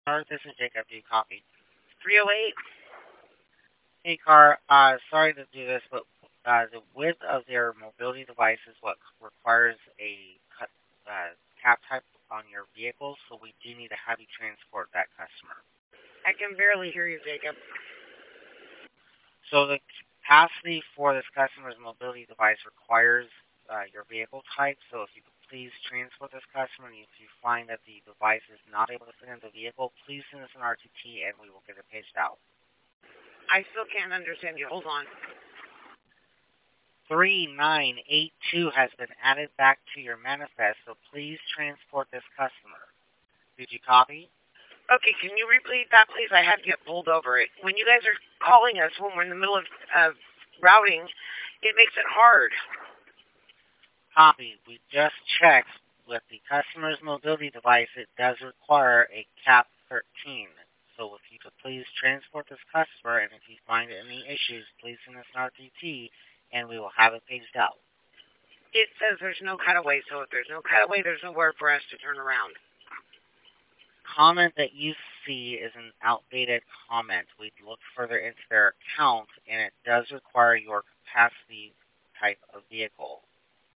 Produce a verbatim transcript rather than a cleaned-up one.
Car, this is Jacob. Do you copy? three oh eight. Hey, car. Uh, sorry to do this, but uh, the width of their mobility device is what requires a cut, uh, cap type on your vehicle, so we do need to have you transport that customer. I can barely hear you, Jacob. So the capacity for this customer's mobility device requires uh, your vehicle type. So if you could please transport this customer, and if you find that the device is not able to fit in the vehicle, please send us an R T T and we will get it paged out. I still can't understand you. Hold on. three nine eight two has been added back to your manifest, so please transport this customer. Did you copy? Okay, can you repeat that, please? I had to get pulled over. It when you guys are calling us when we're in the middle of uh, routing, it makes it hard. Copy. We just checked with the customer's mobility device. It does require a cap thirteen. So if you could please transport this customer, and if you find any issues, please send us an R T T, and we will have it paged out. It says there's no cutaway, so if there's no cutaway, there's nowhere for us to turn around. Comment that you see is an outdated comment. We'd look further into their account, and it does require your capacity type of vehicle.